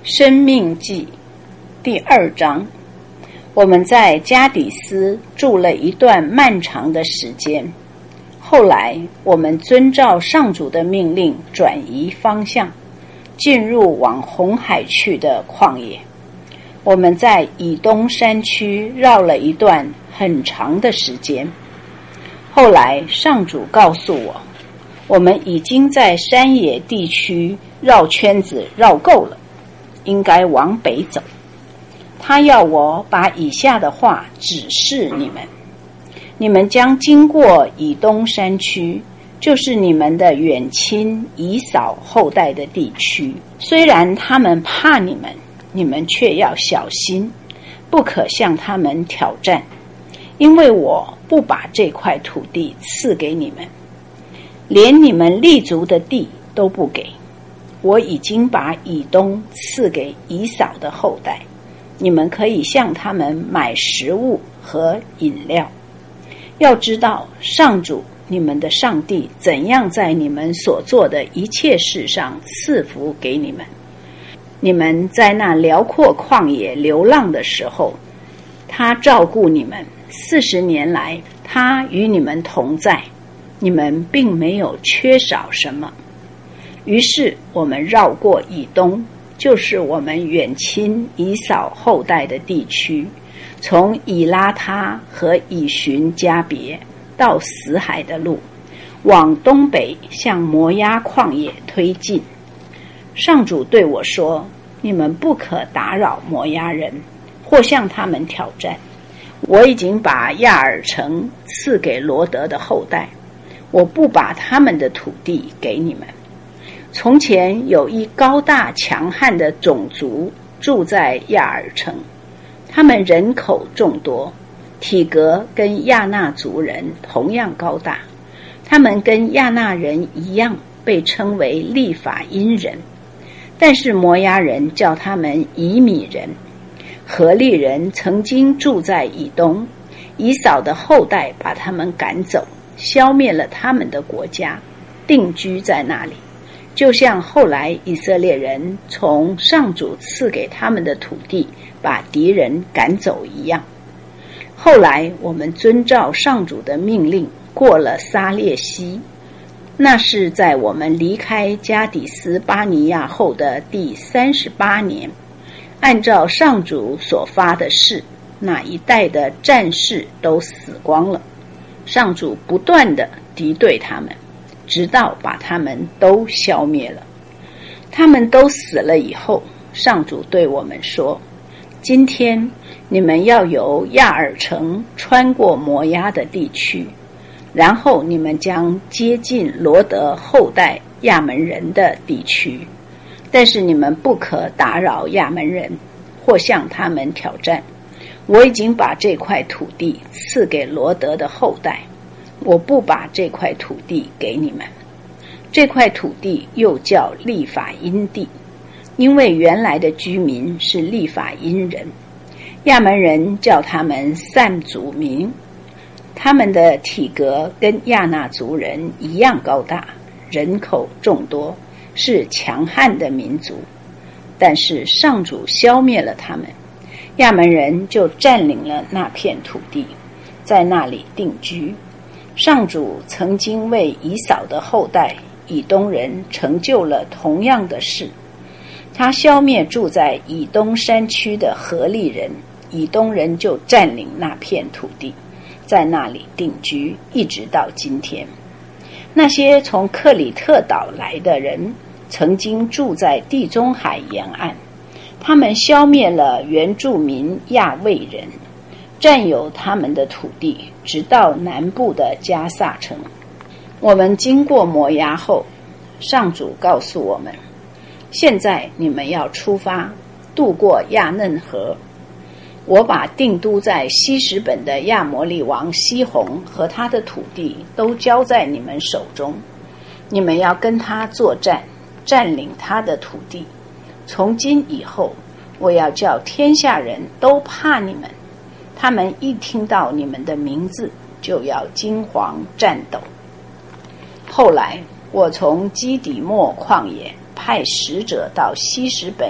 生命记第2章，我们在加底斯住了一段漫长的时间。后来我们遵照上主的命令转移方向，进入往红海去的旷野。我们在以东山区绕了一段很长的时间。后来上主告诉我们已经在山野地区绕圈子绕够了，应该往北走。他要我把以下的话指示你们：你们将经过以东山区，就是你们的远亲以扫后代的地区。虽然他们怕你们，你们却要小心，不可向他们挑战，因为我不把这块土地赐给你们，连你们立足的地都不给。我已经把以东赐给以扫的后代，你们可以向他们买食物和饮料。要知道上主你们的上帝怎样在你们所做的一切事上赐福给你们。你们在那辽阔旷野流浪的时候，他照顾你们，40年来他与你们同在，你们并没有缺少什么。于是我们绕过以东，就是我们远亲以扫后代的地区，从以拉他和以寻加别到死海的路，往东北向摩押旷野推进。上主对我说：你们不可打扰摩押人，或向他们挑战。我已经把亚尔城赐给罗德的后代，我不把他们的土地给你们。从前有一高大强悍的种族住在亚尔城，他们人口众多，体格跟亚纳族人同样高大，他们跟亚纳人一样被称为利法因人，但是摩押人叫他们以米人。何利人曾经住在以东，以扫的后代把他们赶走，消灭了他们的国家，定居在那里，就像后来以色列人从上主赐给他们的土地把敌人赶走一样。后来我们遵照上主的命令过了撒列西，那是在我们离开加底斯巴尼亚后的第38年。按照上主所发的誓，那一带的战士都死光了。上主不断地敌对他们，直到把他们都消灭了。他们都死了以后，上主对我们说：今天你们要由亚尔城穿过摩押的地区，然后你们将接近罗德后代亚门人的地区，但是你们不可打扰亚门人，或向他们挑战。我已经把这块土地赐给罗德的后代，我不把这块土地给你们。这块土地又叫利法因地，因为原来的居民是利法因人。亚门人叫他们散族民，他们的体格跟亚纳族人一样高大，人口众多，是强悍的民族。但是上主消灭了他们，亚门人就占领了那片土地，在那里定居。上主曾经为以扫的后代以东人成就了同样的事，他消灭住在以东山区的何利人，以东人就占领那片土地，在那里定居，一直到今天。那些从克里特岛来的人曾经住在地中海沿岸，他们消灭了原住民亚卫人，占有他们的土地，直到南部的加萨城。我们经过摩押后，上主告诉我们：现在你们要出发，渡过亚嫩河。我把定都在希实本的亚摩利王西宏和他的土地都交在你们手中，你们要跟他作战，占领他的土地。从今以后，我要叫天下人都怕你们，他们一听到你们的名字，就要惊惶战斗。后来我从基底末旷野派使者到希实本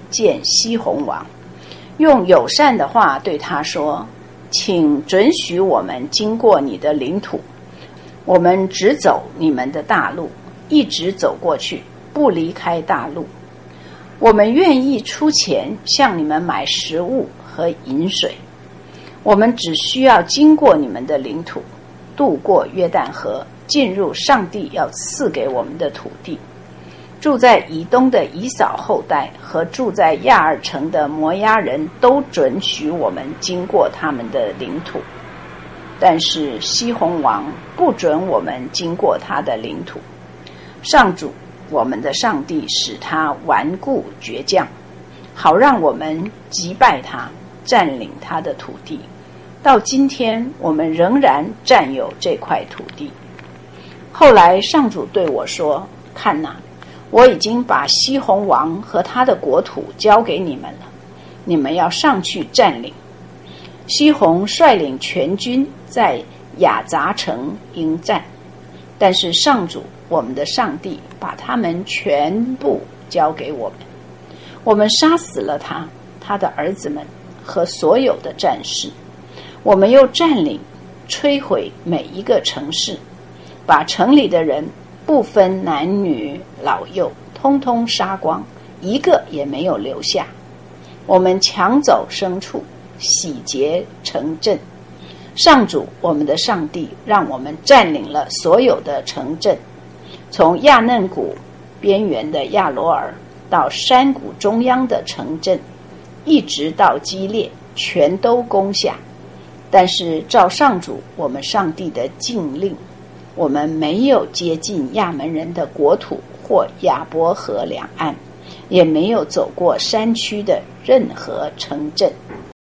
见西宏王，用友善的话对他说：请准许我们经过你的领土，我们只走你们的大路，一直走过去，不离开大路。我们愿意出钱向你们买食物和饮水，我们只需要经过你们的领土，渡过约旦河，进入上帝要赐给我们的土地。住在以东的以扫后代和住在亚尔城的摩押人都准许我们经过他们的领土，但是西宏王不准我们经过他的领土。上主我们的上帝使他顽固倔强，好让我们击败他，占领他的土地。到今天我们仍然占有这块土地。后来上主对我说：看哪，我已经把西宏王和他的国土交给你们了，你们要上去占领。西宏率领全军在雅杂城迎战，但是上主我们的上帝把他们全部交给我们，我们杀死了他、他的儿子们和所有的战士。我们又占领、摧毁每一个城市，把城里的人不分男女老幼通通杀光，一个也没有留下。我们抢走牲畜，洗劫城镇。上主我们的上帝让我们占领了所有的城镇，从亚嫩谷边缘的亚罗尔到山谷中央的城镇，一直到基列，全都攻下。但是照上主我们上帝的禁令，我们没有接近亚门人的国土或亚伯河两岸，也没有走过山区的任何城镇。